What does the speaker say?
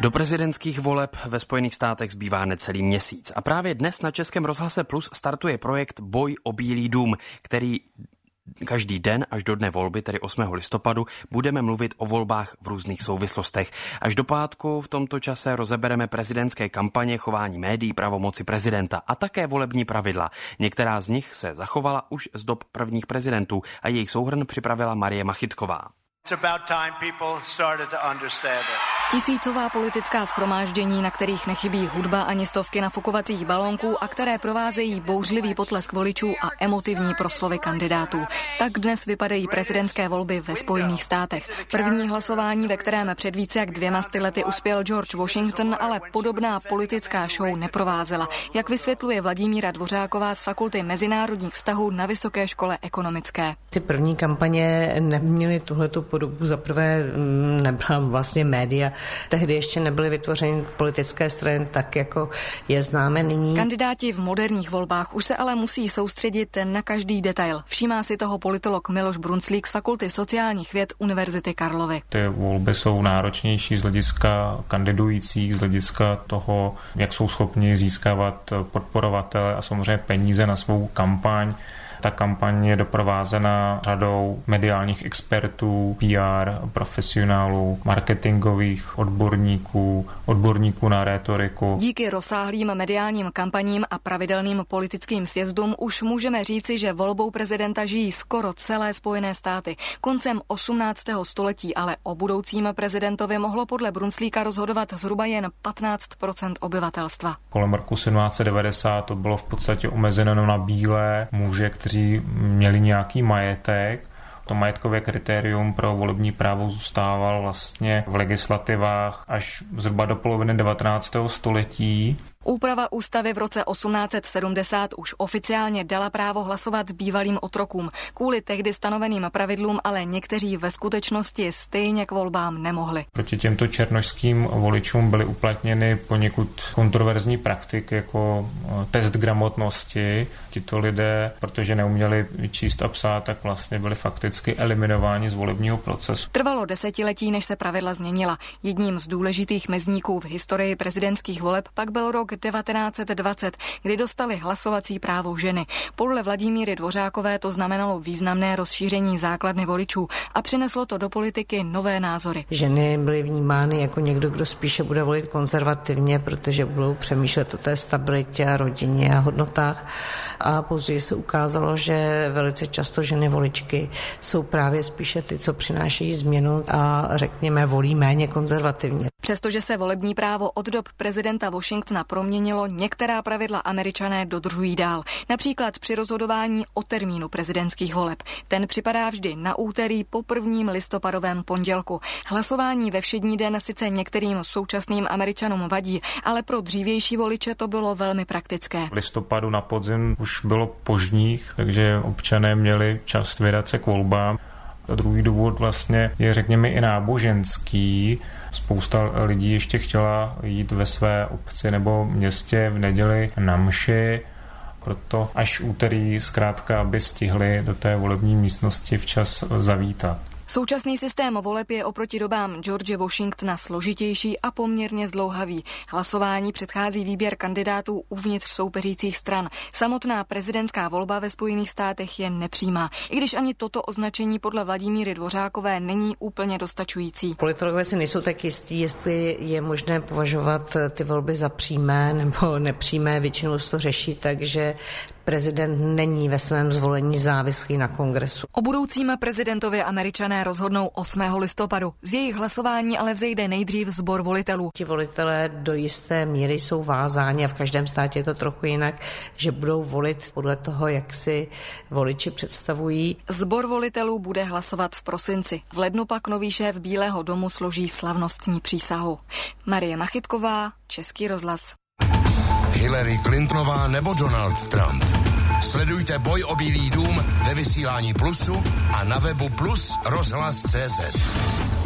Do prezidentských voleb ve Spojených státech zbývá necelý měsíc a právě dnes na Českém rozhlase Plus startuje projekt Boj o Bílý dům, který každý den až do dne volby, tedy 8. listopadu, budeme mluvit o volbách v různých souvislostech. Až do pátku v tomto čase rozebereme prezidentské kampaně, chování médií, pravomoci prezidenta a také volební pravidla. Některá z nich se zachovala už z dob prvních prezidentů a jejich souhrn připravila Marie Machytková. Tisícová politická shromáždění, na kterých nechybí hudba ani stovky nafukovacích balónků a které provázejí bouřlivý potlesk voličů a emotivní proslovy kandidátů. Tak dnes vypadají prezidentské volby ve Spojených státech. První hlasování, ve kterém před více jak 200 lety uspěl George Washington, ale podobná politická show neprovázela, jak vysvětluje Vladimíra Dvořáková z Fakulty mezinárodních vztahů na Vysoké škole ekonomické. Ty první kampaně neměly tuhletu podobu. Za prvé nebyla vlastně média. Tehdy ještě nebyly vytvořeny politické strany tak, jako je známe nyní. Kandidáti v moderních volbách už se ale musí soustředit na každý detail. Všímá si toho politolog Miloš Brunclík z Fakulty sociálních věd Univerzity Karlovy. Ty volby jsou náročnější z hlediska kandidujících, z hlediska toho, jak jsou schopni získávat podporovatele a samozřejmě peníze na svou kampaň. Ta kampaň je doprovázena řadou mediálních expertů, PR, profesionálů, marketingových odborníků na rétoriku. Díky rozsáhlým mediálním kampaním a pravidelným politickým sjezdům už můžeme říci, že volbou prezidenta žijí skoro celé Spojené státy. Koncem 18. století ale o budoucím prezidentovi mohlo podle Brunclíka rozhodovat zhruba jen 15% obyvatelstva. Kolem roku 1790 to bylo v podstatě omezeno na bílé muže, kteří měli nějaký majetek. To majetkové kritérium pro volební právo zůstával vlastně v legislativách až zhruba do poloviny 19. století. Úprava ústavy v roce 1870 už oficiálně dala právo hlasovat bývalým otrokům. Kvůli tehdy stanoveným pravidlům ale někteří ve skutečnosti stejně k volbám nemohli. Proti těmto černošským voličům byly uplatněny poněkud kontroverzní praktiky jako test gramotnosti. Tito lidé, protože neuměli číst a psát, tak vlastně byli fakticky eliminováni z volebního procesu. Trvalo desetiletí, než se pravidla změnila. Jedním z důležitých mezníků v historii prezidentských voleb pak byl rok 1920, kdy dostali hlasovací právo ženy. Podle Vladimíry Dvořákové to znamenalo významné rozšíření základny voličů a přineslo to do politiky nové názory. Ženy byly vnímány jako někdo, kdo spíše bude volit konzervativně, protože budou přemýšlet o té stabilitě a rodině a hodnotách. A později se ukázalo, že velice často ženy voličky jsou právě spíše ty, co přinášejí změnu a řekněme volí méně konzervativně. Přestože se volební právo od dob prezidenta Washingtona proměnilo, některá pravidla Američané dodržují dál. Například při rozhodování o termínu prezidentských voleb. Ten připadá vždy na úterý po 1. listopadovém pondělku. Hlasování ve všední den sice některým současným Američanům vadí, ale pro dřívější voliče to bylo velmi praktické. V listopadu na podzim už bylo požních, takže občané měli čas vydat se k volbám. A druhý důvod vlastně je, řekněme, i náboženský. Spousta lidí ještě chtěla jít ve své obci nebo městě v neděli na mši, proto až úterý zkrátka, aby stihli do té volební místnosti včas zavítat. Současný systém voleb je oproti dobám George Washingtona složitější a poměrně zdlouhavý. Hlasování předchází výběr kandidátů uvnitř soupeřících stran. Samotná prezidentská volba ve Spojených státech je nepřímá, i když ani toto označení podle Vladimíry Dvořákové není úplně dostačující. Politologové si nejsou tak jistí, jestli je možné považovat ty volby za přímé nebo nepřímé, většinou se to řeší, takže prezident není ve svém zvolení závislý na kongresu. O budoucím prezidentovi Američané rozhodnou 8. listopadu. Z jejich hlasování ale vzejde nejdřív sbor volitelů. Ti volitelé do jisté míry jsou vázáni a v každém státě je to trochu jinak, že budou volit podle toho, jak si voliči představují. Sbor volitelů bude hlasovat v prosinci. V lednu pak nový šéf Bílého domu složí slavnostní přísahu. Marie Machytková, Český rozhlas. Hillary Clintonová nebo Donald Trump. Sledujte Boj o Bílý dům ve vysílání Plusu a na webu Plus rozhlas.cz.